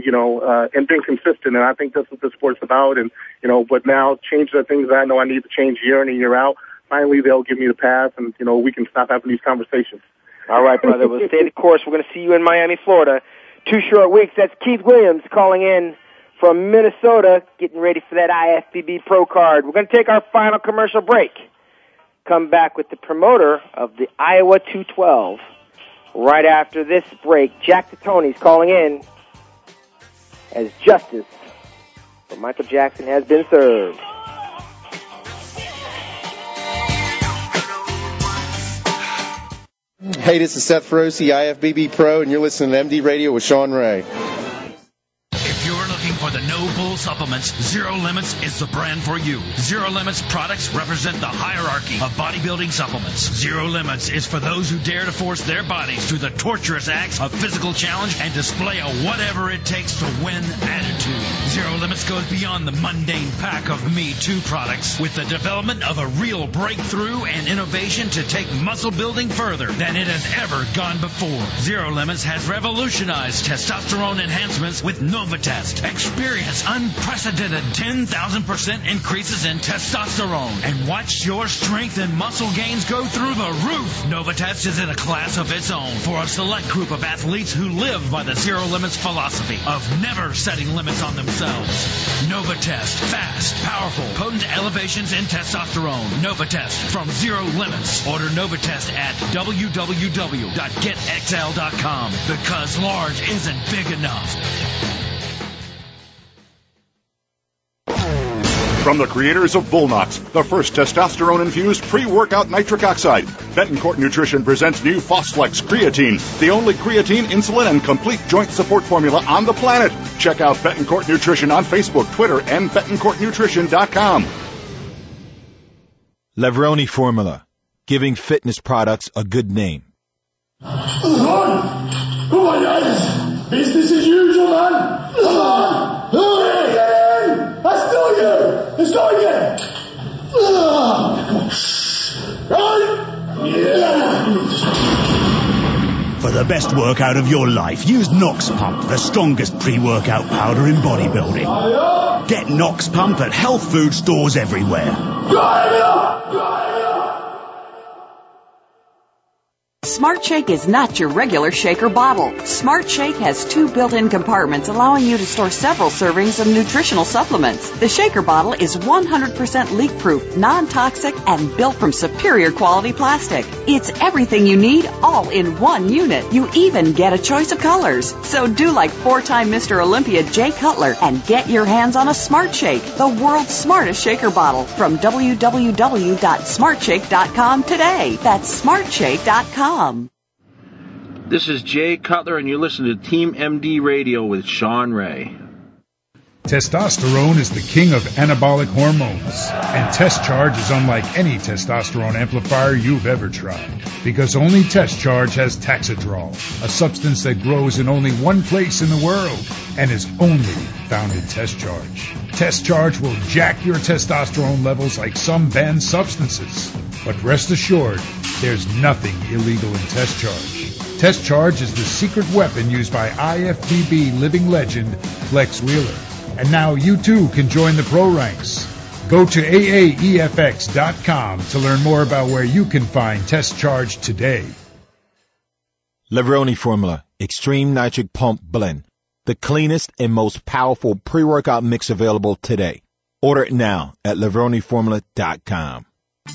[SPEAKER 17] being consistent. And I think that's what this sport's about. And, you know, but now change the things that I know I need to change year in and year out. Finally, they'll give me the pass, and, you know, we can stop having these conversations.
[SPEAKER 4] All right, brother. We'll stay the course. We're going to see you in Miami, Florida. 2 short weeks. That's Keith Williams calling in from Minnesota, getting ready for that IFBB Pro card. We're going to take our final commercial break. Come back with the promoter of the Iowa 212. Right after this break, Jack Titone's calling in as justice for Michael Jackson has been served.
[SPEAKER 12] Hey, this is Seth Feroce, IFBB Pro, and you're listening to MD Radio with Sean Ray.
[SPEAKER 6] For the No Bull supplements, Zero Limits is the brand for you. Zero Limits products represent the hierarchy of bodybuilding supplements. Zero Limits is for those who dare to force their bodies through the torturous acts of physical challenge and display a whatever it takes to win attitude. Zero Limits goes beyond the mundane pack of Me Too products with the development of a real breakthrough and innovation to take muscle building further than it has ever gone before. Zero Limits has revolutionized testosterone enhancements with Novatest. Experience unprecedented 10,000% increases in testosterone and watch your strength and muscle gains go through the roof. Novatest is in a class of its own for a select group of athletes who live by the Zero Limits philosophy of never setting limits on themselves. Novatest. Fast, powerful, potent elevations in testosterone. Novatest from Zero Limits. Order Novatest at www.getxl.com because large isn't big enough.
[SPEAKER 3] From the creators of Bullnox, the first testosterone-infused pre-workout nitric oxide, Betancourt Nutrition presents new Fosflex Creatine, the only creatine, insulin, and complete joint support formula on the planet. Check out Betancourt Nutrition on Facebook, Twitter, and BetancourtNutrition.com.
[SPEAKER 9] Levroni Formula, giving fitness products a good name.
[SPEAKER 10] Come on, guys. Business as usual, man. Come on. Get in. I still you. Let's go again. Right? Yeah.
[SPEAKER 11] For the best workout of your life, use Nox Pump, the strongest pre-workout powder in bodybuilding. Get Nox Pump at health food stores everywhere.
[SPEAKER 7] Smart Shake is not your regular shaker bottle. Smart Shake has 2 built-in compartments allowing you to store several servings of nutritional supplements. The shaker bottle is 100% leak-proof, non-toxic, and built from superior quality plastic. It's everything you need all in one unit. You even get a choice of colors. So do like 4-time Mr. Olympia Jay Cutler and get your hands on a Smart Shake, the world's smartest shaker bottle, from www.smartshake.com today. That's smartshake.com.
[SPEAKER 1] This is Jay Cutler, and you're listening to Team MD Radio with Sean Ray.
[SPEAKER 8] Testosterone is the king of anabolic hormones, and Test Charge is unlike any testosterone amplifier you've ever tried, because only Test Charge has Taxidrol, a substance that grows in only one place in the world and is only found in Test Charge. Test Charge will jack your testosterone levels like some banned substances, but rest assured, there's nothing illegal in Test Charge. Test Charge is the secret weapon used by IFBB living legend Flex Wheeler. And now you too can join the pro ranks. Go to AAEFX.com to learn more about where you can find Test Charge today.
[SPEAKER 9] Levroni Formula, Extreme Nitric Pump Blend, the cleanest and most powerful pre-workout mix available today. Order it now at LevroniFormula.com.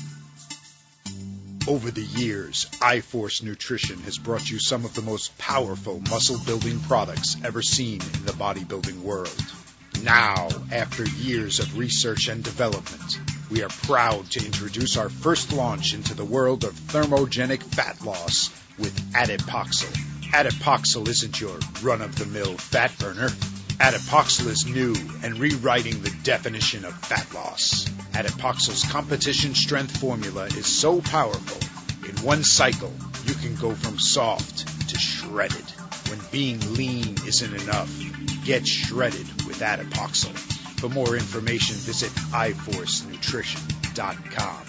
[SPEAKER 20] Over the years, iForce Nutrition has brought you some of the most powerful muscle-building products ever seen in the bodybuilding world. Now, after years of research and development, we are proud to introduce our first launch into the world of thermogenic fat loss with Adipoxyl. Adipoxyl isn't your run-of-the-mill fat burner. Adipoxyl is new and rewriting the definition of fat loss. Adipoxyl's competition strength formula is so powerful, in one cycle, you can go from soft to shredded. When being lean isn't enough, get shredded with Adipoxyl. For more information, visit iForceNutrition.com.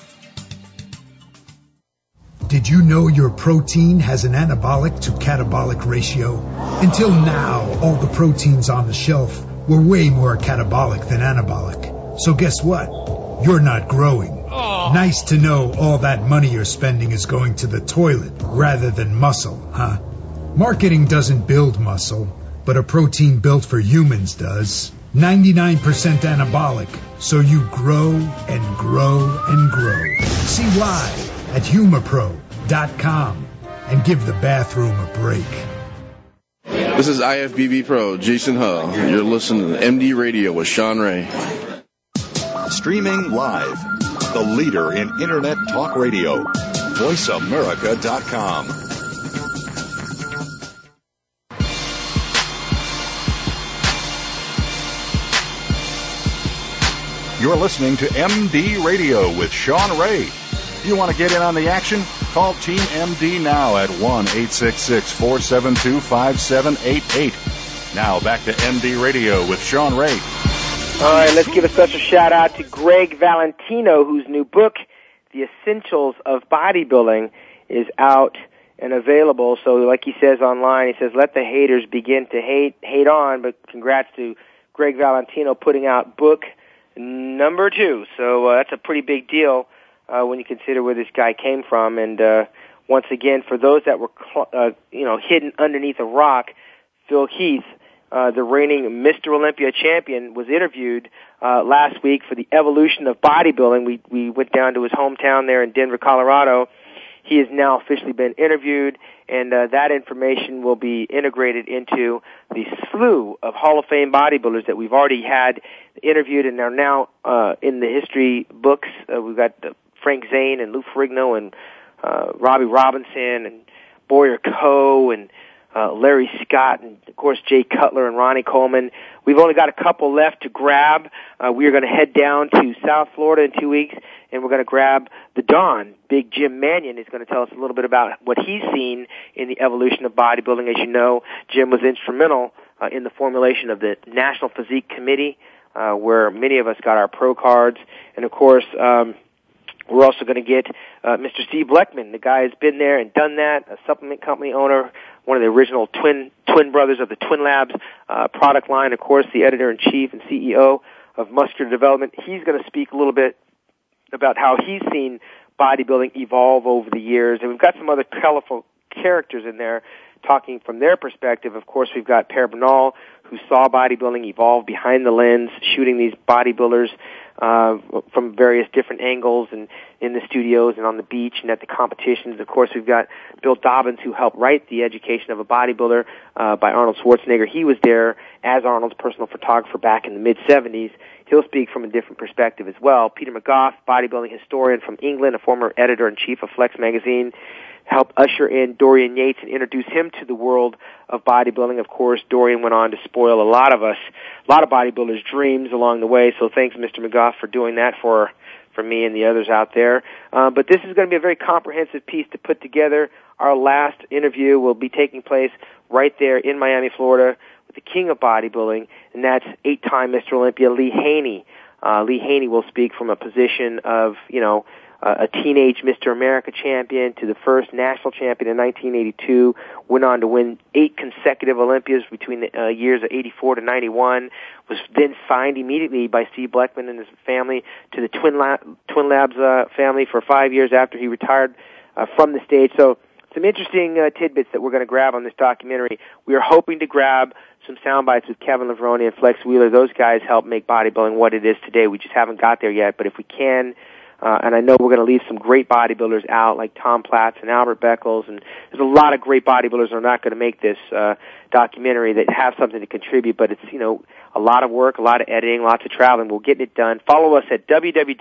[SPEAKER 13] Did you know your protein has an anabolic to catabolic ratio? Until now, all the proteins on the shelf were way more catabolic than anabolic. So guess what? You're not growing. Nice to know all that money you're spending is going to the toilet rather than muscle, huh? Marketing doesn't build muscle, but a protein built for humans does. 99% anabolic, so you grow and grow and grow. See why at humapro.com and give the bathroom a break.
[SPEAKER 22] This is IFBB Pro, Jason Hull. You're listening to MD Radio with Sean Ray.
[SPEAKER 3] Streaming live, the leader in Internet talk radio, VoiceAmerica.com. You're listening to MD Radio with Sean Ray. You want to get in on the action? Call Team MD now at 1-866-472-5788. Now back to MD Radio with Sean Ray.
[SPEAKER 4] All right, let's give a special shout out to Greg Valentino, whose new book, The Essentials of Bodybuilding, is out and available. So like he says online, he says, let the haters begin to hate on, but congrats to Greg Valentino putting out book number 2. So that's a pretty big deal when you consider where this guy came from. And once again, for those that were hidden underneath a rock, Phil Heath, the reigning Mr. Olympia champion, was interviewed last week for the Evolution of Bodybuilding. We went down to his hometown there in Denver, Colorado. He has now officially been interviewed, and that information will be integrated into the slew of Hall of Fame bodybuilders that we've already had interviewed and are now in the history books. We've got Frank Zane and Lou Ferrigno and Robbie Robinson and Boyer Coe and Larry Scott and, of course, Jay Cutler and Ronnie Coleman. We've only got a couple left to grab. We are going to head down to South Florida in 2 weeks, and we're going to grab the Don. Big Jim Mannion is going to tell us a little bit about what he's seen in the evolution of bodybuilding. As you know, Jim was instrumental in the formulation of the National Physique Committee, where many of us got our pro cards. And, of course, we're also going to get Mr. Steve Bleckman. The guy has been there and done that, a supplement company owner, one of the original twin brothers of the Twin Labs product line, of course, the editor-in-chief and CEO of Muscular Development. He's going to speak a little bit about how he's seen bodybuilding evolve over the years. And we've got some other colorful characters in there talking from their perspective. Of course, we've got Per Bernal, who saw bodybuilding evolve behind the lens, shooting these bodybuilders from various different angles and in the studios and on the beach and at the competitions. Of course, we've got Bill Dobbins, who helped write The Education of a Bodybuilder by Arnold Schwarzenegger. He was there as Arnold's personal photographer back in the mid-'70s. He'll speak from a different perspective as well. Peter McGough, bodybuilding historian from England, a former editor-in-chief of Flex magazine, helped usher in Dorian Yates and introduce him to the world of bodybuilding. Of course, Dorian went on to spoil a lot of bodybuilders' dreams along the way, so thanks, Mr. McGough, for doing that for me and the others out there. But this is going to be a very comprehensive piece to put together. Our last interview will be taking place right there in Miami, Florida, with the king of bodybuilding, and that's 8-time Mr. Olympia, Lee Haney. Lee Haney will speak from a position of, a teenage Mr. America champion to the first national champion in 1982, went on to win 8 consecutive Olympias between the years of 84 to 91, was then signed immediately by Steve Bleckman and his family to the Twin Labs family for 5 years after he retired from the stage. So some interesting tidbits that we're going to grab on this documentary. We are hoping to grab some sound bites with Kevin Levrone and Flex Wheeler. Those guys helped make bodybuilding what it is today. We just haven't got there yet, but if we can, and I know we're going to leave some great bodybuilders out, like Tom Platz and Albert Beckles, and there's a lot of great bodybuilders that are not going to make this documentary that have something to contribute, but it's, a lot of work, a lot of editing, lots of traveling. We'll get it done. Follow us at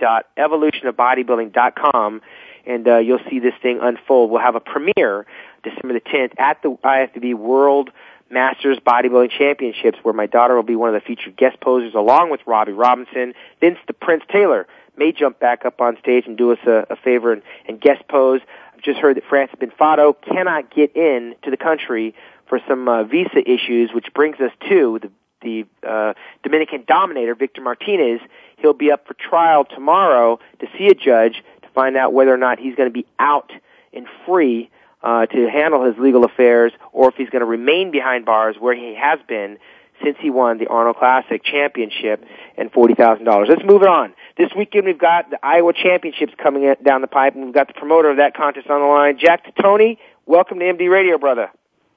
[SPEAKER 4] www.evolutionofbodybuilding.com, and you'll see this thing unfold. We'll have a premiere December the 10th at the IFBB World Masters Bodybuilding Championships, where my daughter will be one of the featured guest posers along with Robbie Robinson. Vince the Prince Taylor may jump back up on stage and do us a favor and guest pose. I've just heard that Francis Benfato cannot get in to the country for some visa issues, which brings us to the Dominican Dominator, Victor Martinez. He'll be up for trial tomorrow to see a judge to find out whether or not he's going to be out and free to handle his legal affairs, or if he's going to remain behind bars where he has been since he won the Arnold Classic Championship and $40,000. Let's move it on. This weekend we've got the Iowa Championships coming down the pipe, and we've got the promoter of that contest on the line, Jack Tony. Welcome to MD Radio, brother.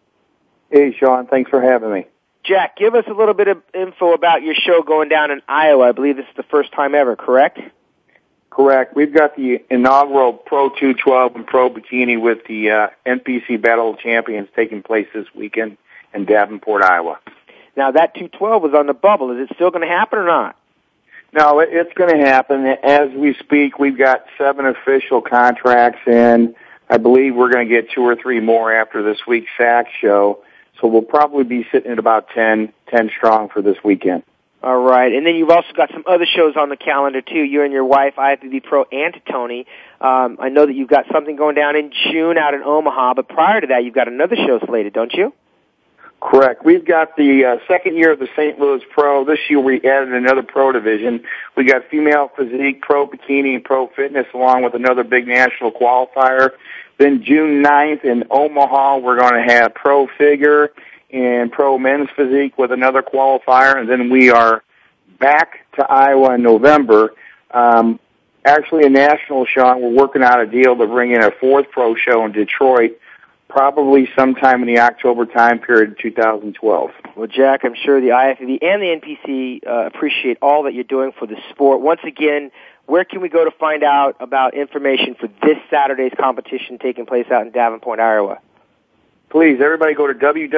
[SPEAKER 2] Hey, Sean. Thanks for having me.
[SPEAKER 4] Jack, give us a little bit of info about your show going down in Iowa. I believe this is the first time ever, correct?
[SPEAKER 2] Correct. We've got the inaugural Pro 212 and Pro Bikini with the NPC Battle of Champions taking place this weekend in Davenport, Iowa.
[SPEAKER 4] Now, that 212 was on the bubble. Is it still going to happen or not?
[SPEAKER 2] No, it's going to happen. As we speak, we've got 7 official contracts in. I believe we're going to get 2 or 3 more after this week's SAC show. So we'll probably be sitting at about 10 strong for this weekend.
[SPEAKER 4] All right. And then you've also got some other shows on the calendar, too. You and your wife, IFBB Pro and Tony. I know that you've got something going down in June out in Omaha, but prior to that, you've got another show slated, don't you?
[SPEAKER 2] Correct. We've got the second year of the St. Louis Pro. This year we added another pro division. We got female physique, pro bikini, and pro fitness, along with another big national qualifier. Then June 9th in Omaha, we're going to have pro figure and pro men's physique with another qualifier. And then we are back to Iowa in November. Actually a national, Sean. We're working out a deal to bring in a 4th pro show in Detroit, probably sometime in the October time period, 2012.
[SPEAKER 4] Well, Jack, I'm sure the IFBB and the NPC appreciate all that you're doing for the sport. Once again, where can we go to find out about information for this Saturday's competition taking place out in Davenport, Iowa?
[SPEAKER 2] Please, everybody go to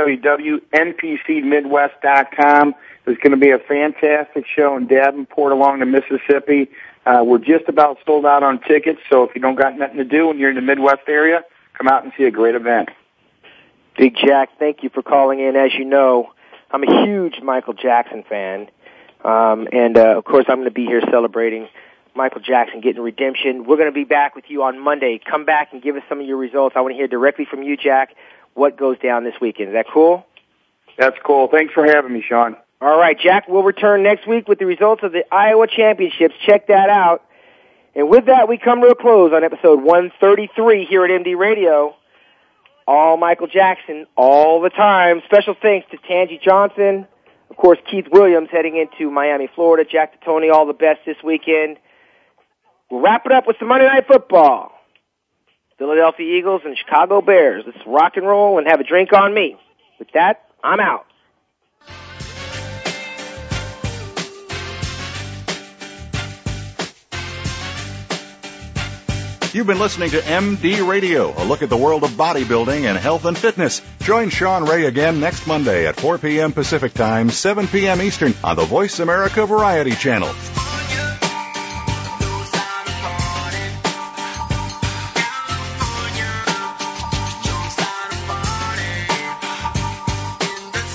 [SPEAKER 2] www.npcmidwest.com. There's going to be a fantastic show in Davenport along the Mississippi. We're just about sold out on tickets, so if you don't got nothing to do and you're in the Midwest area, come out and see a great event.
[SPEAKER 4] Big Jack, thank you for calling in. As you know, I'm a huge Michael Jackson fan. Of course, I'm going to be here celebrating Michael Jackson getting redemption. We're going to be back with you on Monday. Come back and give us some of your results. I want to hear directly from you, Jack, what goes down this weekend. Is that cool?
[SPEAKER 2] That's cool. Thanks for having me, Sean.
[SPEAKER 4] All right, Jack, we'll return next week with the results of the Iowa Championships. Check that out. And with that, we come to a close on episode 133 here at MD Radio. All Michael Jackson, all the time. Special thanks to Tangi Johnson. Of course, Keith Williams heading into Miami, Florida. Jack Tony, all the best this weekend. We'll wrap it up with some Monday Night Football. Philadelphia Eagles and Chicago Bears. Let's rock and roll and have a drink on me. With that, I'm out.
[SPEAKER 3] You've been listening to MD Radio, a look at the world of bodybuilding and health and fitness. Join Sean Ray again next Monday at 4 p.m. Pacific Time, 7 p.m. Eastern on the Voice America Variety Channel.